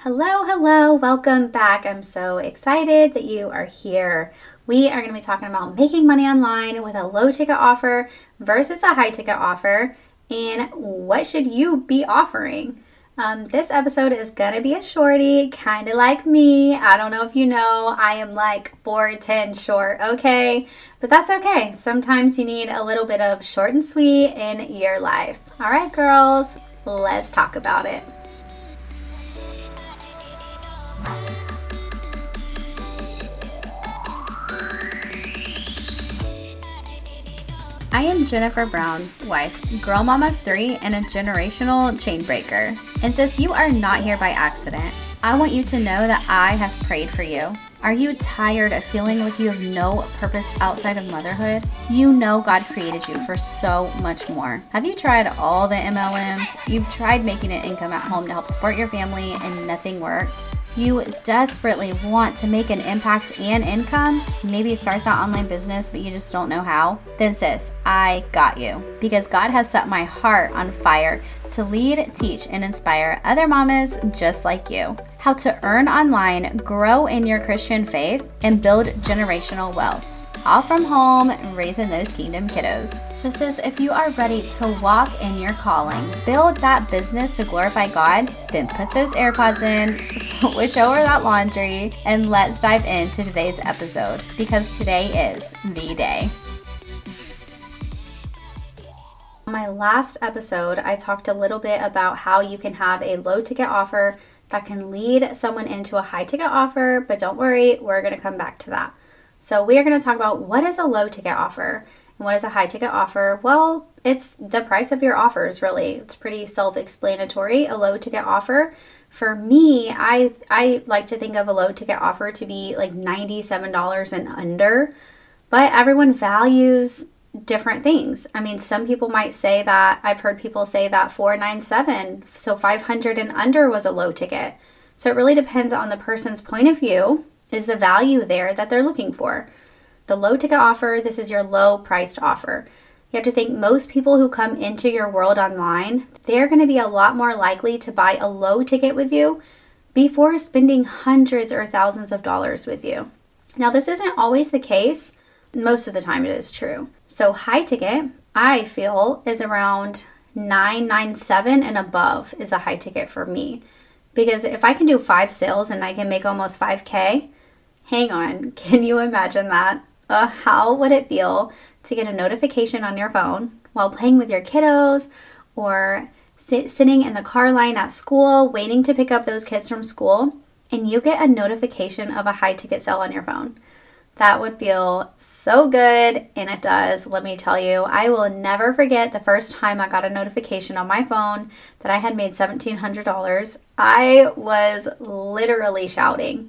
Hello, welcome back. I'm so excited that you are here. We are going to be talking about making money online with a low ticket offer versus a high ticket offer, and what should you be offering. This episode is going to be a shorty, kind of like me. I don't know if you know, I am like 4'10" short, okay? But that's okay. Sometimes you need a little bit of short and sweet in your life. All right, girls, let's talk about it. I am Jennifer Brown, wife, girl mom of 3, and a generational chain breaker. And sis, you are not here by accident. I want you to know that I have prayed for you. Are you tired of feeling like you have no purpose outside of motherhood? You know God created you for so much more. Have you tried all the MLMs? You've tried making an income at home to help support your family and nothing worked? You desperately want to make an impact and income, maybe start that online business, but you just don't know how? Then sis, I got you. Because God has set my heart on fire to lead, teach, and inspire other mamas just like you. How to earn online, grow in your Christian faith, and build generational wealth. All from home, raising those kingdom kiddos. So sis, if you are ready to walk in your calling, build that business to glorify God, then put those AirPods in, switch over that laundry, and let's dive into today's episode, because today is the day. On my last episode, I talked a little bit about how you can have a low ticket offer that can lead someone into a high ticket offer, but don't worry, we're going to come back to that. So we are going to talk about what is a low ticket offer and what is a high ticket offer. Well, it's the price of your offers, really. It's pretty self-explanatory. A low ticket offer, for me, I like to think of a low ticket offer to be like $97 and under, but everyone values different things. I mean, some people might say that, I've heard people say that $497, so $500 and under was a low ticket. So it really depends on the person's point of view. Is the value there that they're looking for? The low ticket offer, this is your low priced offer. You have to think most people who come into your world online, they're going to be a lot more likely to buy a low ticket with you before spending hundreds or thousands of dollars with you. Now, this isn't always the case. Most of the time it is true. So high ticket, I feel, is around $997 and above is a high ticket for me. Because if I can do 5 sales and I can make almost $5,000, hang on, can you imagine that? How would it feel to get a notification on your phone while playing with your kiddos or sitting in the car line at school waiting to pick up those kids from school, and you get a notification of a high ticket sale on your phone? That would feel so good, and it does. Let me tell you, I will never forget the first time I got a notification on my phone that I had made $1,700. I was literally shouting,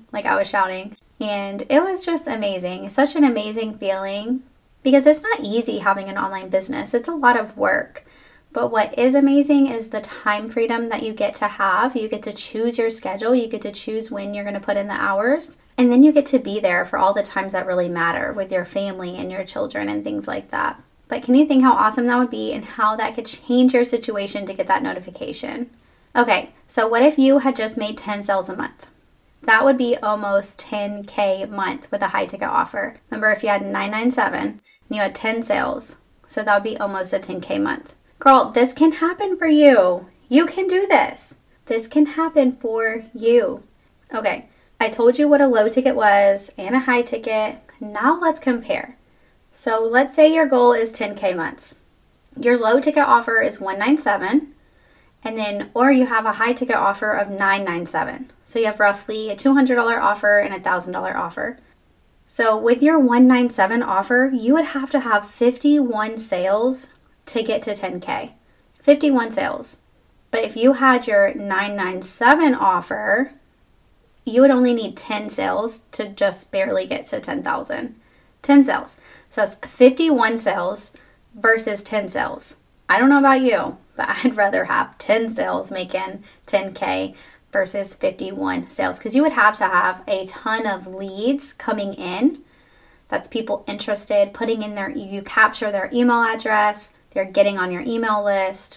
and it was just amazing. Such an amazing feeling, because it's not easy having an online business. It's a lot of work. But what is amazing is the time freedom that you get to have. You get to choose your schedule. You get to choose when you're going to put in the hours. And then you get to be there for all the times that really matter with your family and your children and things like that. But can you think how awesome that would be and how that could change your situation to get that notification? Okay, so what if you had just made 10 sales a month? That would be almost $10,000 a month with a high ticket offer. Remember, if you had $997 and you had 10 sales, so that would be almost a $10,000 a month. Girl, this can happen for you. You can do this. This can happen for you. Okay, I told you what a low ticket was and a high ticket. Now let's compare. So let's say your goal is $10,000 months. Your low ticket offer is $197, and then, or you have a high ticket offer of $997. So you have roughly a $200 offer and a $1,000 offer. So with your $197 offer, you would have to have 51 sales to get to $10,000. 51 sales. But if you had your $997 offer, you would only need 10 sales to just barely get to $10,000. 10 sales. So that's 51 sales versus 10 sales. I don't know about you, but I'd rather have 10 sales making $10,000 versus 51 sales, because you would have to have a ton of leads coming in. That's people interested, putting in you capture their email address, they're getting on your email list.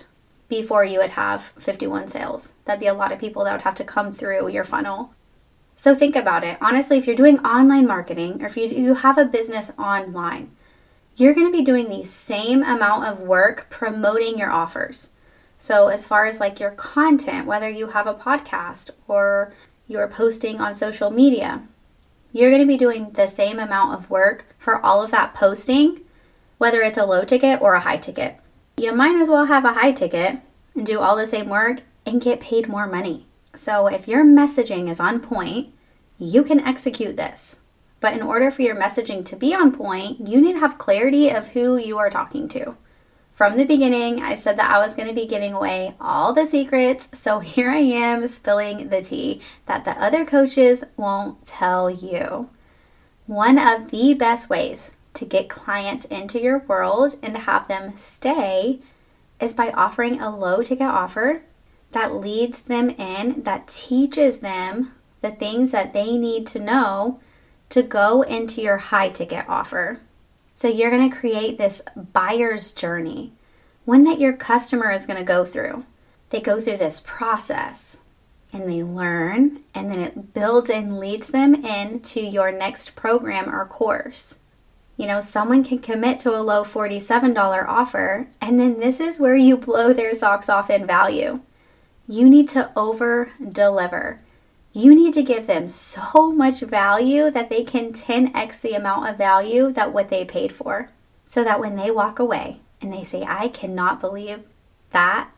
before you would have 51 sales. That'd be a lot of people that would have to come through your funnel. So think about it. Honestly, if you're doing online marketing or if you have a business online, you're going to be doing the same amount of work promoting your offers. So as far as like your content, whether you have a podcast or you're posting on social media, you're going to be doing the same amount of work for all of that posting, whether it's a low ticket or a high ticket. You might as well have a high ticket and do all the same work and get paid more money. So if your messaging is on point, you can execute this. But in order for your messaging to be on point, you need to have clarity of who you are talking to. From the beginning, I said that I was going to be giving away all the secrets, so here I am spilling the tea that the other coaches won't tell you. One of the best ways to get clients into your world and to have them stay is by offering a low ticket offer that leads them in, that teaches them the things that they need to know to go into your high ticket offer. So you're going to create this buyer's journey, one that your customer is going to go through. They go through this process and they learn, and then it builds and leads them into your next program or course. You know, someone can commit to a low $47 offer, and then this is where you blow their socks off in value. You need to over deliver. You need to give them so much value that they can 10x the amount of value that what they paid for. So that when they walk away and they say, I cannot believe that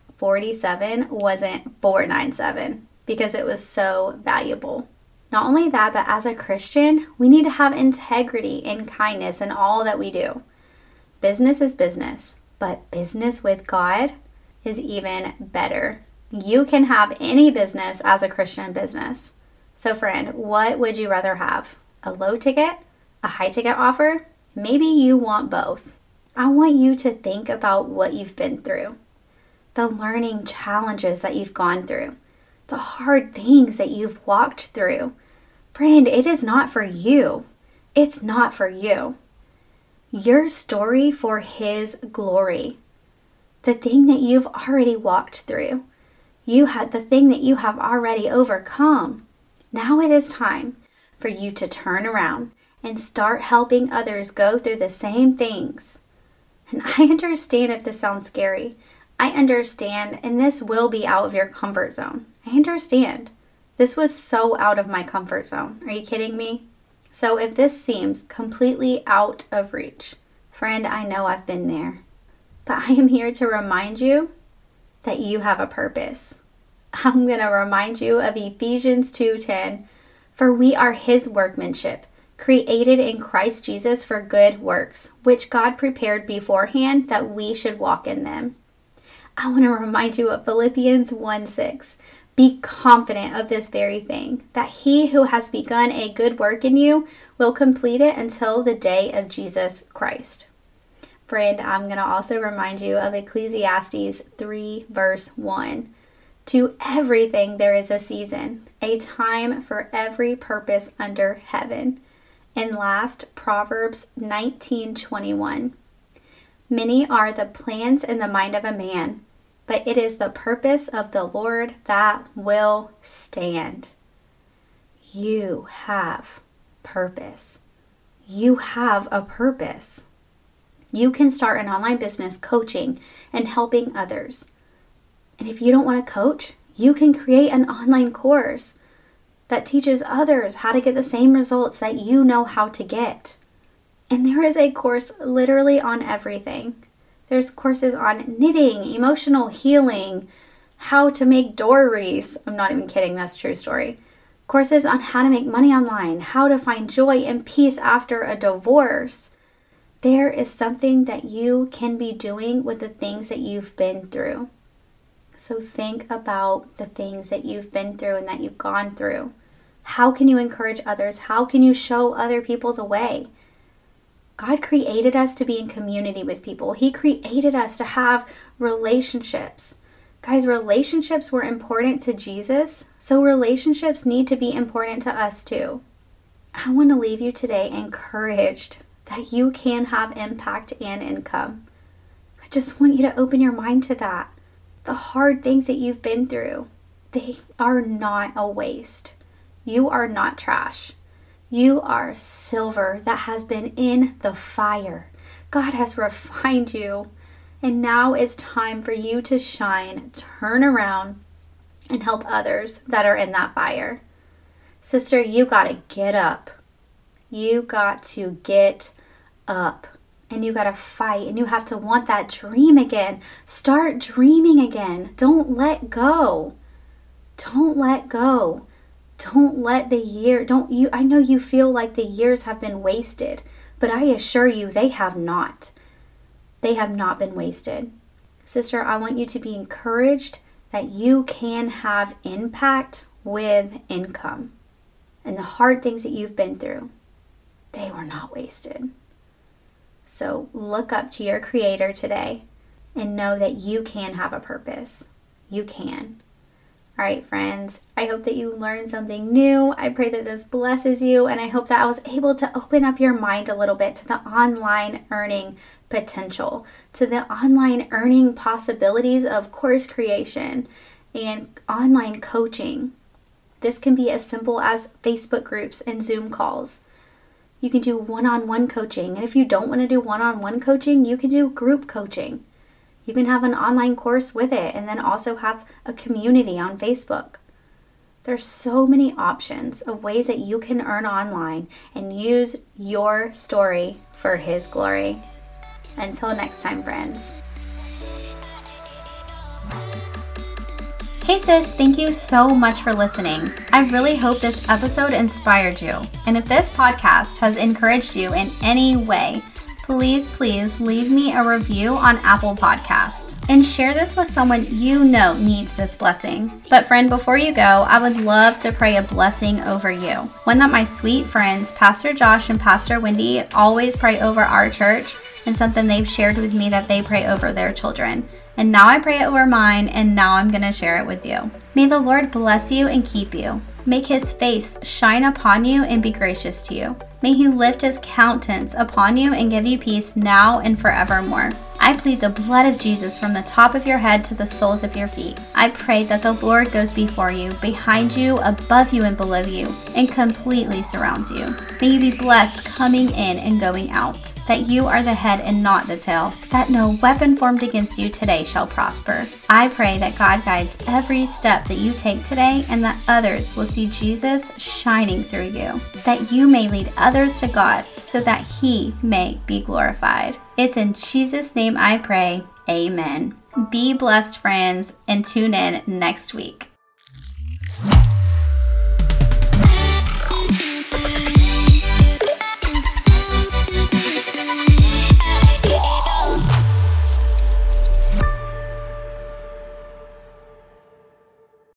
47 wasn't 497 because it was so valuable. Not only that, but as a Christian, we need to have integrity and kindness in all that we do. Business is business, but business with God is even better. You can have any business as a Christian business. So friend, what would you rather have? A low ticket? A high ticket offer? Maybe you want both. I want you to think about what you've been through, the learning challenges that you've gone through, the hard things that you've walked through. Friend, it is not for you. It's not for you. Your story for His glory. The thing that you've already walked through. You had the thing that you have already overcome. Now it is time for you to turn around and start helping others go through the same things. And I understand if this sounds scary. I understand, and this will be out of your comfort zone. I understand. This was so out of my comfort zone. Are you kidding me? So if this seems completely out of reach, friend, I know I've been there. But I am here to remind you that you have a purpose. I'm going to remind you of Ephesians 2:10. For we are His workmanship, created in Christ Jesus for good works, which God prepared beforehand that we should walk in them. I want to remind you of Philippians 1:6. Be confident of this very thing, that He who has begun a good work in you will complete it until the day of Jesus Christ. Friend, I'm going to also remind you of Ecclesiastes 3 verse 1. To everything there is a season, a time for every purpose under heaven. And last, Proverbs 19:21. Many are the plans in the mind of a man, but it is the purpose of the Lord that will stand. You have purpose. You have a purpose. You can start an online business coaching and helping others. And if you don't want to coach, you can create an online course that teaches others how to get the same results that you know how to get. And there is a course literally on everything. There's courses on knitting, emotional healing, how to make door wreaths. I'm not even kidding, that's a true story. Courses on how to make money online, how to find joy and peace after a divorce. There is something that you can be doing with the things that you've been through. So think about the things that you've been through and that you've gone through. How can you encourage others? How can you show other people the way? God created us to be in community with people. He created us to have relationships. Guys, relationships were important to Jesus, so relationships need to be important to us too. I want to leave you today encouraged that you can have impact and income. I just want you to open your mind to that. The hard things that you've been through, they are not a waste. You are not trash. You are silver that has been in the fire. God has refined you. And now it's time for you to shine, turn around, and help others that are in that fire. Sister, you got to get up. You got to get up. And you got to fight. And you have to want that dream again. Start dreaming again. Don't let go. Don't let go. Don't let the year, I know you feel like the years have been wasted, but I assure you they have not. They have not been wasted. Sister, I want you to be encouraged that you can have impact with income. And the hard things that you've been through, they were not wasted. So look up to your Creator today and know that you can have a purpose. You can. All right, friends, I hope that you learned something new. I pray that this blesses you, and I hope that I was able to open up your mind a little bit to the online earning potential, to the online earning possibilities of course creation and online coaching. This can be as simple as Facebook groups and Zoom calls. You can do one-on-one coaching, and if you don't want to do one-on-one coaching, you can do group coaching. You can have an online course with it and then also have a community on Facebook. There's so many options of ways that you can earn online and use your story for His glory. Until next time, friends. Hey sis, thank you so much for listening. I really hope this episode inspired you. And if this podcast has encouraged you in any way, please leave me a review on Apple Podcast and share this with someone you know needs this blessing. But friend, before you go, I would love to pray a blessing over you. One that my sweet friends, Pastor Josh and Pastor Wendy, always pray over our church, and something they've shared with me that they pray over their children. And now I pray it over mine, and now I'm going to share it with you. May the Lord bless you and keep you. Make His face shine upon you and be gracious to you. May He lift His countenance upon you and give you peace now and forevermore. I plead the blood of Jesus from the top of your head to the soles of your feet. I pray that the Lord goes before you, behind you, above you, and below you, and completely surrounds you. May you be blessed coming in and going out, that you are the head and not the tail, that no weapon formed against you today shall prosper. I pray that God guides every step that you take today, and that others will see Jesus shining through you, that you may lead others to God so that He may be glorified. It's in Jesus' name I pray. Amen. Be blessed, friends, and tune in next week.